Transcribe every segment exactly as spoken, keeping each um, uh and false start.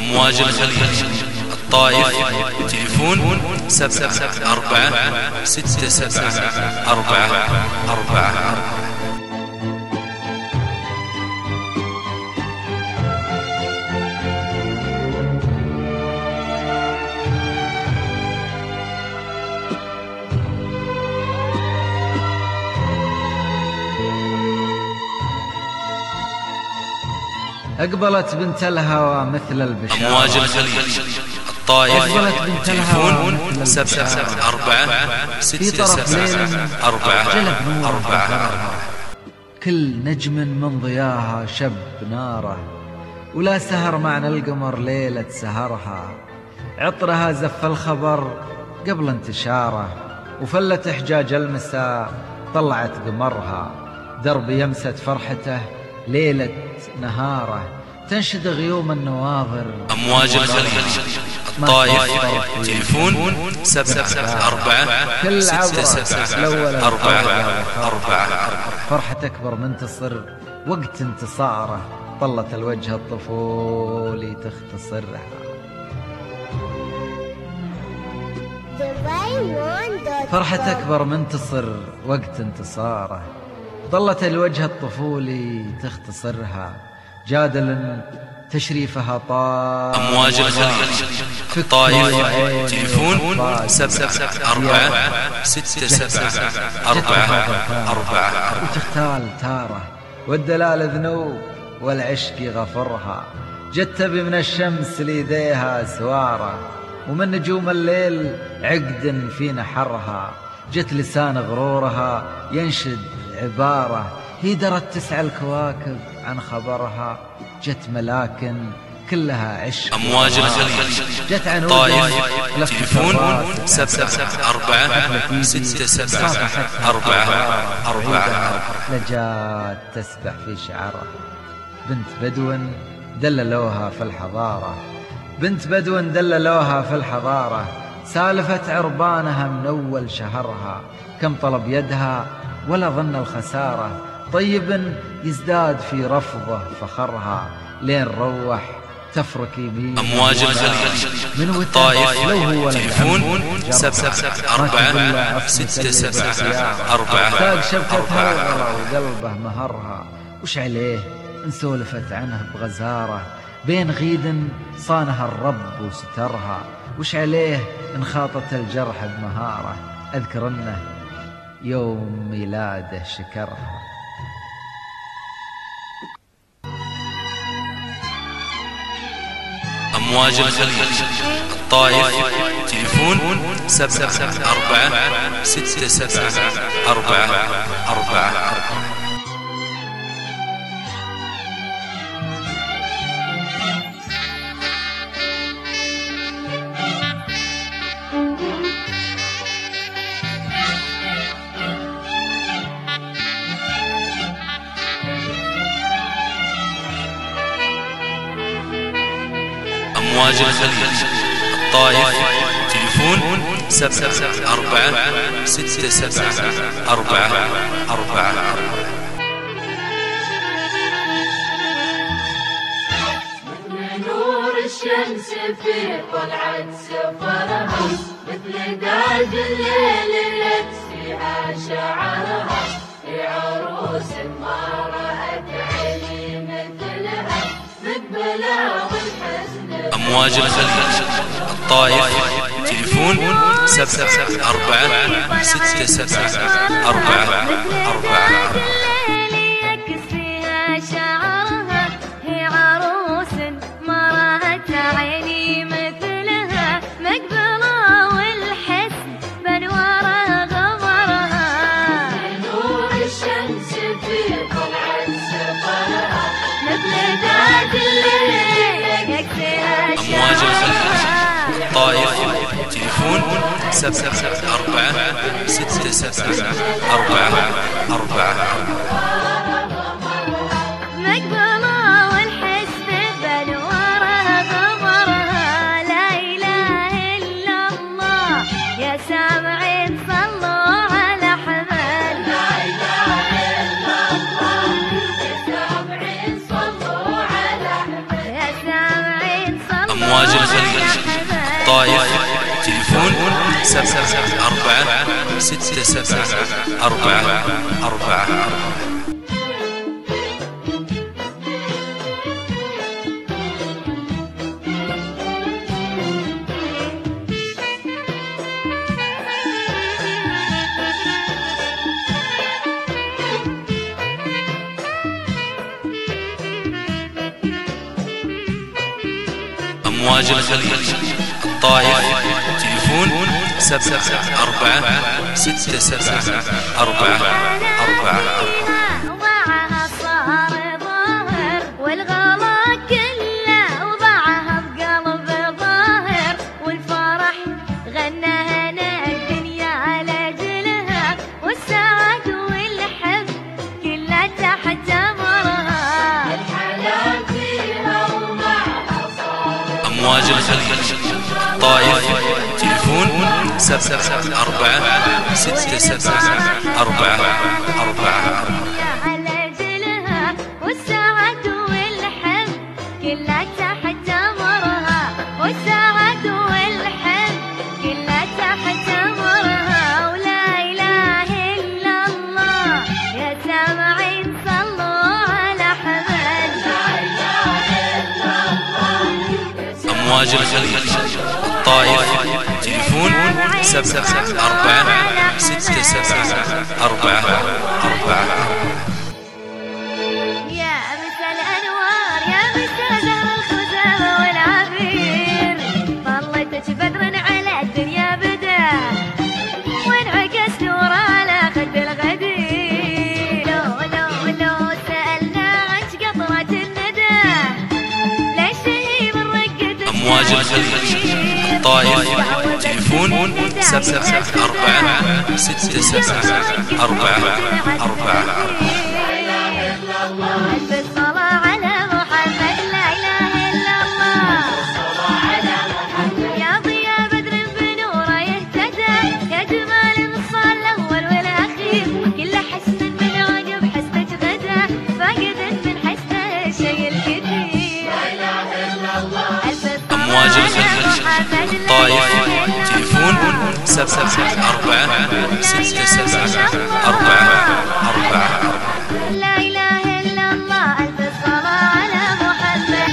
أمواج الخليج الطائف. تليفون سبعة أربعة ستة سبعة أربعة أربعة. أقبلت بنت الهوى مثل البشارة. أمواج الخليج الطائف. تليفون سبعة أربعة ستة سبعة أربعة أربعة. كل نجم من ضياها شب ناره، ولا سهر معنى القمر ليلة سهرها. عطرها زف الخبر قبل انتشاره، وفلت إحجاج المساء طلعت قمرها. درب يمسة فرحته ليلة نهاره، تنشد غيوم النواظر. أمواج الخليج الطائف. تليفون سبعة أربعة ستة سبعة أربعة أربعة. فرحة أكبر منتصر وقت انتصاره، طلت الوجه الطفولي تختصرها. فرحة أكبر منتصر وقت انتصاره، ظلت الوجه الطفولي تختصرها. جادل تشريفها طال. أمواج الخليج الطائف. تليفون سبعة أربعة ستة سبعة أربعة أربعة. وتختال تاره والدلال ذنوب والعشق غفرها. جت تبي من الشمس ليديها سواره، ومن نجوم الليل عقد في نحرها. جت لسان غرورها ينشد عبارة، هي درت تسعى الكواكب عن خبرها. جت ملاكن كلها عشق. أمواج الخليج جت عن طائف. تليفون سبعة أربعة ستة سبعة أربعة أربعة. لجات تسبح في شعرها، بنت بدو دللوها في الحضارة. بنت بدو دللوها في الحضارة، سالفت عربانها من أول شهرها. كم طلب يدها ولا ظن الخسارة، طيب يزداد في رفضه فخرها. لين روح تفرك يمين. أمواج الخليج الطائف. تليفون سبعة أربعة ستة سبعة أربعة ساق شبكتها وقلبه مهرها. وش عليه إن سولفت عنه بغزارة، بين غيد صانها الرب وسترها. وش عليه إن خاطت الجرح بمهارة، أذكر أنه يوم ميلاده شكرها. أمواج الخليج الطائف. تليفون سبعة أربعة ستة سبعة أربعة أربعة. أمواج الخليج الطائف. تليفون سبعة أربعة ستة سبعة أربعة أربعة. مثل نور الشمس في طلعة سفرها، مثل داج الليل يكسيها شعرها. في عروس ما رأت عيني مثلها، مقبلة والحزن. أمواج الخليج الطائف. تليفون سبعة أربعة ستة سبعة أربعة أربعة. أمواج الخليج الطائف. تليفون سبعة أربعة ستة سبعة أربعة أربعة. طائف. تليفون سبعة أربعة ستة سبعة أربعة أربعة. أمواج الخليج الطائف. تليفون سبعة أربعة ستة سبعة أربعة أربعة. وضعها صار ظاهر والغلا كله وضعها بقلب ظاهر والفرح غناها الدنيا على جلها والسعد والحب كلها تحت امرها الحلا فيها ومعها صار. أمواج الخليج طائف. تليفون سبعة أربعة ستة سبعة أربعة أربعة. على جلها والسعد والحب كلها تحت امرها والسعد والحب كلها تحت امرها. ولا اله الا الله يا سامعين صلوا على حمد. لا إله إلا الله. أمواج الخليج الطائف. تليفون سبعة أربعة ستة سبعة أربعة أربعة. يا مسا الانوار يا مسا زهر الخزامة والعبير ظلتك بدر على الدنيا بدا وانعكس نور على خد الغدير. لو لو لو سألنا عنك قطرة الندى ليش هي من رقة أمواج الخليج الطائف. تليفون سبعة أربعة ستة سبعة أربعة أربعة. ألف الصلاة على محمد. لا إله إلا الله. يا ضياء بدر بنوره يهتدى يا جمال مصال الأول والأخير كل حسن من عقب حسنك غدا فاقد من حسنه الشيء الكثير. أمواج الخليج الطائف. تليفون سبعة أربعة ستة سبعة أربعة أربعة. لا إله إلا الله. ألف الصلاة على محمد.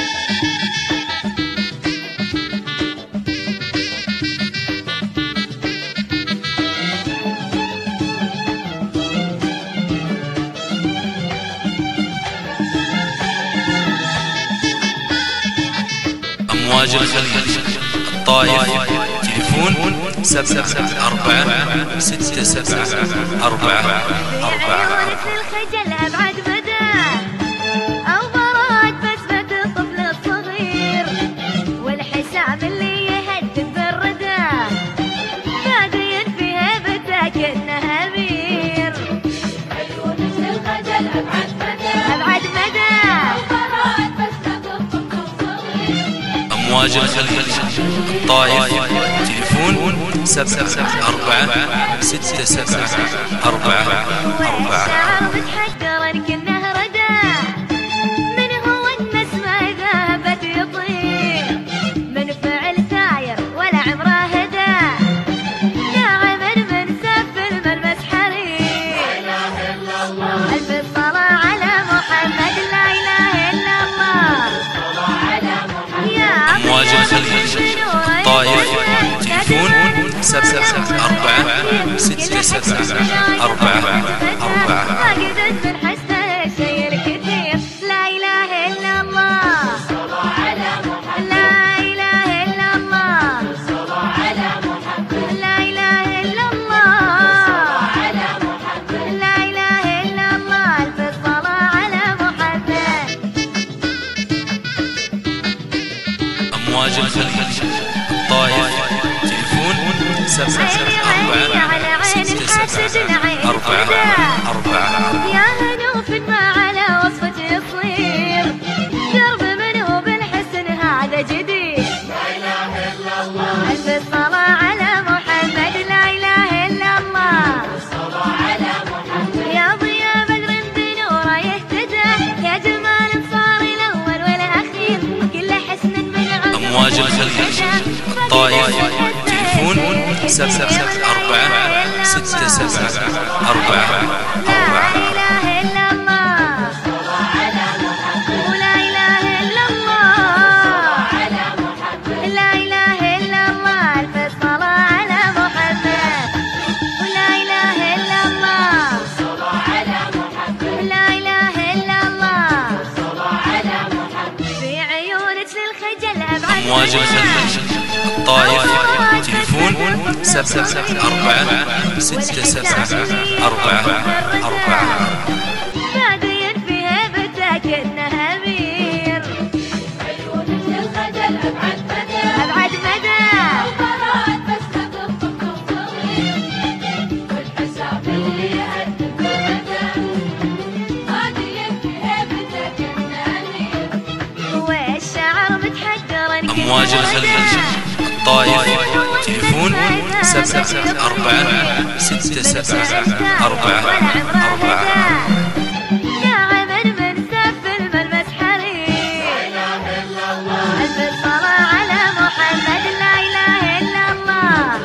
أمواج الخليج الطائف. تليفون سبعة أربعة ستة سبعة أربعة أربعة. عيونك الخجل أبعد مدى أو براءة بسمة الطفل الصغير والحساب اللي يهدد بالردى بادين في هيبتك إنها أمير. عيونك الخجل أبعد مدى أبعد مدى وبراءة بسمة الطفل الصغير. أمواج الخليج طائف. تليفون سبعة أربعة ستة سبعة أربعة أربعة. والشعر متحجر كأنه ردى من هو النسمة ذهبت يطير من فعل ثاير ولا عمره هدى يا عمل من سف الملمس حرير. لا إله إلا الله. ألف الصلاة على محمد. لا إله إلا الله. يا أمواج الخليج طائف. تليفون سبعة أربعة ستة سبعة أربعة أربعة. فاقدت من حسنه الشيء الكثير. لا إله إلا الله. لا إله إلا الله. لا إله إلا الله. لا إله إلا الله. ألف الصلاة على محمد. أمواج الخليج طائف. تليفون سبعة أربعة ستة سبعة أربعة أربعة. يا هنوف ما على وصفك يصير درب منه بالحسن هذا جديد. لا إله إلا الله. ألف الصلاة على محمد. لا إله إلا الله. يا ضياء بدر بنوره يهتدى يا جمال صار الأول والأخير كل حسن من عقب أمواج الخليج الطائف. تليفون سبعة سبعة أربعة ستة سبعة أربعة أربعة. لا إله إلا الله ولا إله إلا الله لا إله إلا الله ألف الصلاة على محمد ولا إله إلا الله لا إله إلا الله في عيونك للخجل أبعد أمواج الخليج الطائف. تليفون سبعة سبعة أربعة ستة سبعة أربعة أربعة. بادين في هيبتك إنها أمير عيونك للخجل أبعد مدى أبعد مدى القرارات بس تطبق الصغير والحساب اللي يهدف المدى بادين في هيبتك إنها أمير والشعر متحجر إن كنت أمواج الخليج الطائف. تليفون سبعة سبعة أربعة ستة سبعة أربعة أربعة. يا عمر من سف الملمس حرير ألف الصلاة على محمد لا إله إلا الله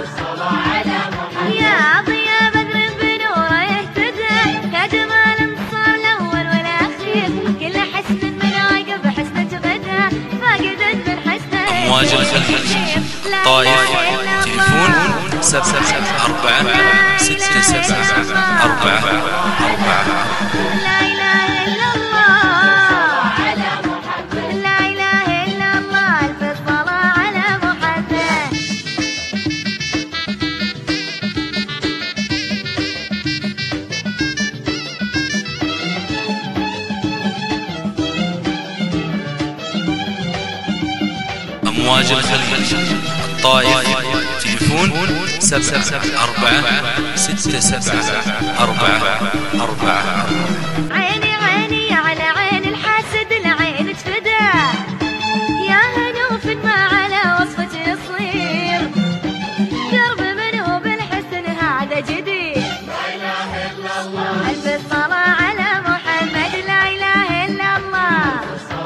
يا ضياء بدر بنوره يهتدى يا جمال انتصار الأول والأخير كل حسن من عقب حسنك غدا فاقد من حسنه أمواج الخليج الطائف. تليفون سبعة سبعة أربعة ستة سبعة أربعة أربعة. لا إله إلا الله لا إله إلا الله ألف الصلاة على محمد. أمواج الخليج الطائف. تليفون سبعة سبعة أربعة ستة سبعة أربعة أربعة. عيني عيني على عين الحاسد العين تفدى يا هنوف ما على وصفك يصير درب منه بالحسن هذا جديد ألف الصلاة على محمد لا إله إلا الله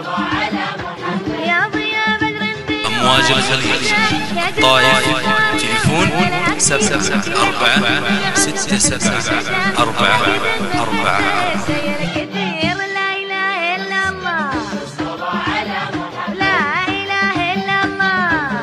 يا ضياء بدر أمواج الخليج الطائف. تليفون سبعة سبعة أربعة ستة سبعة أربعة أربعة. سير كثير لا إله إلا الله لا إله إلا الله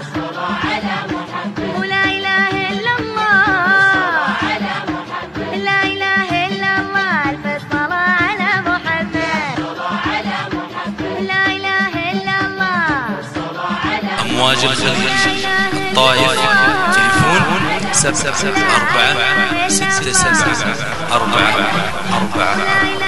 ولا إله إلا الله لا إله إلا الله ألف الصلاة على محمد لا إله إلا الله أمواج الخليج الطائف. تليفون سبعة سبعة أربعة ستة سبعة أربعة أربعة.